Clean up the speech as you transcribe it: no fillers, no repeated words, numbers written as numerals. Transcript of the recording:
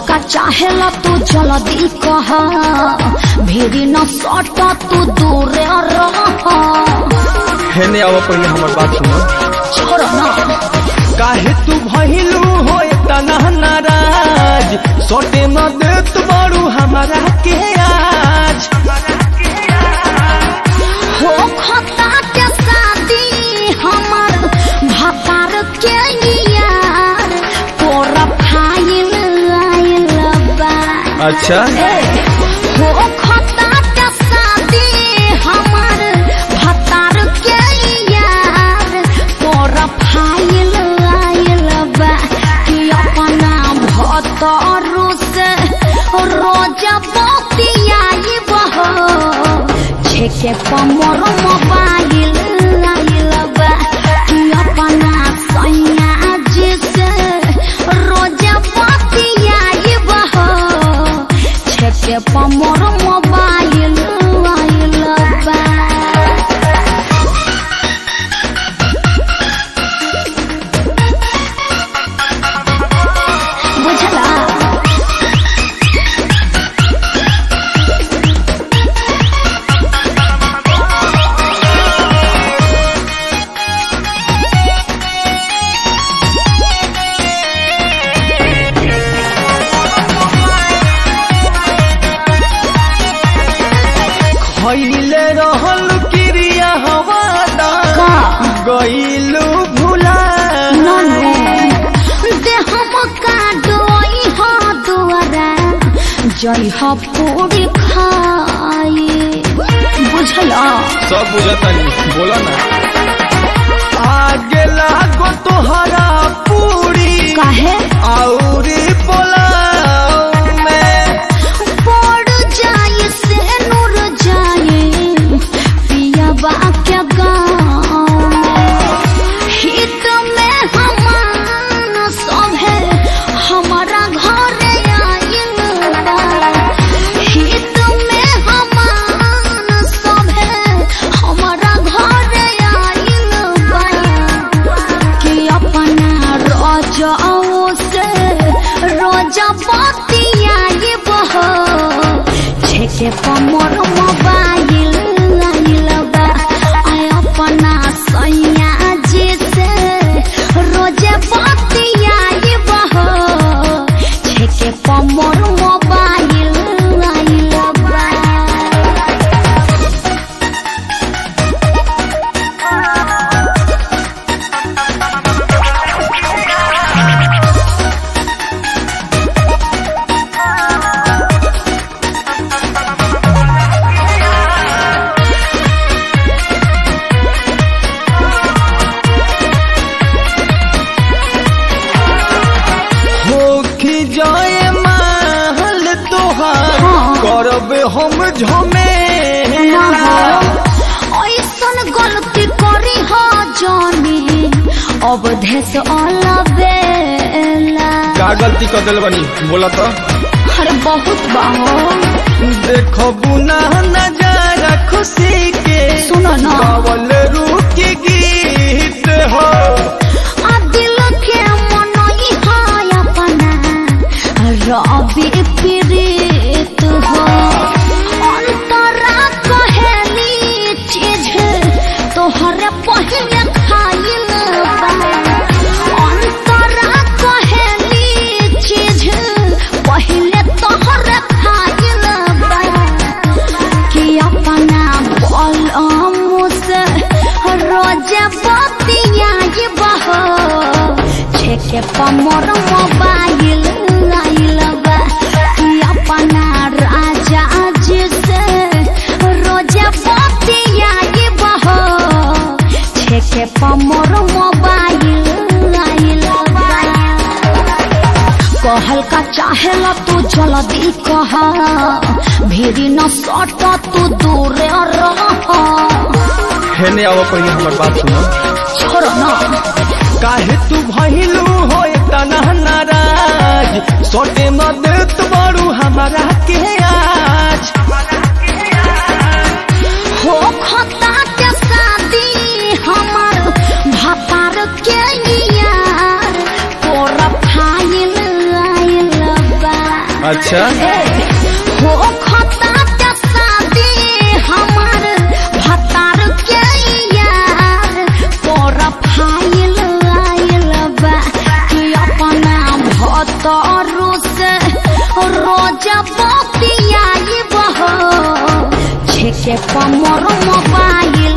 का चाहेला तू जल्दी कह, भीड़ न सट तू दूर रह। हेने आवा पहले हमार बात सुनो। छोड़ ना काहे तू भइलू हो इतना नाराज, सोटे न देत बारू हमारा के आज। हो खता के शादी हमर भतार के यार, तोरा फाइल आइल बा। अच्छा हो खता के शादी हमर भतार के यार, तोरा फाइल आइल बा। कि अपना भतारू से रोज बतियाई बहो, छेके पमर मोबाइल आइल बा। कि अपना सैया जी से रोज बतियाई बहो, छेके पमर मोबाइल आइल बा। बुझला खइले रहल क्रिया हवादा, का गइलू भुला। जय हो पूरी खाए, बुझला सब बुझता नहीं, बोला ना। आगे लागो तोहरा पूरी काहे औरी पोलाव में। पड़ जाए से नूर जाए पिया बा क्या गाँव में। हित में हमारा सब है हमारा घर आइल बा। हित में हमारा सब है हमारा घर आइल बा। कि अपना रोजाओ से रोजा बतियाई बहो, छेके पमर मोबाइल आइल बा। आय अपना सैया जी से रोजे बतियाई बहो, छेके पमर मोबाइल आइल बा। होखी जाए महल तोहार, करब हम झमेला। ऐसन गलती करी हो जानी अब देश अलबेला। का गलती कर दिल बनी, बोला तो। अरे बहुत बाहो देखबू ना नजारा खुशी के, सुनो ना गावल रूकी गीत हो। आ दिल के मनई है अपना रवि प्रीत हो। अंतरा कहेली चीज तोहरे पहले खाइल बा। अंतरा कहेली चीज पहले तोहरे खाइल बा। कि अपना बलम से रोज बतियाई बहो, छेके पमर मोबाइल आइल बा। कि अपना राजा जी से रोज बतियाई बहो, छेके पमर मोबाइल आइल बा। कहल का चाहेला तू जल्दी कह, भीड़ न सट तू दूर रह। हेने आवा पहले हमार बात सुनो। छोड़ ना काहे तू भइलू हो इतना नाराज, सोटे न देत बारू हमारा के आज। हो खता के शादी हमर भतार के यार, तोरा फाइल आइल बा। अच्छा हो खता के शादी हमार भतार के यार तोरा फाइल आइल बा कि अपना भतारो से रोज बतियाई बहो छेके पर मोर मोबाइल